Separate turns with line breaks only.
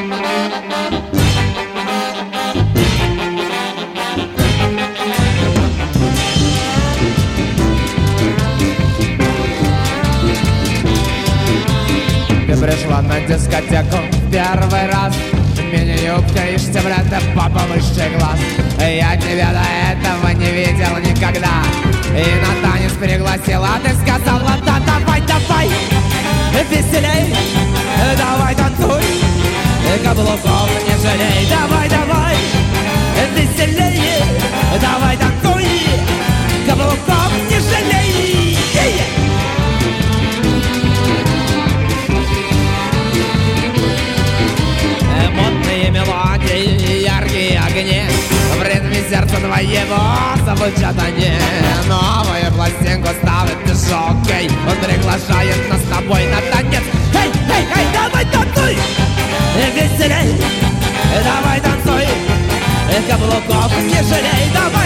Ты пришла на дискотеку в первый раз, мини-юбка и штиблеты по повыше глаз. Я тебя до этого не видел никогда, и на танец пригласила, ты сказала: да, давай, давай, веселей, давай танцуй, каблуков не жалей. Давай, давай, веселей, давай танцуй, каблуков не жалей. Модные мелодии, яркие огни, в ритме сердца твоего звучат они. Новую пластинку ставит жокей, он приглашает нас с тобой на танец. Эй, эй, эй, давай танцуй, веселей, давай танцуй, каблуков не жалей. Давай.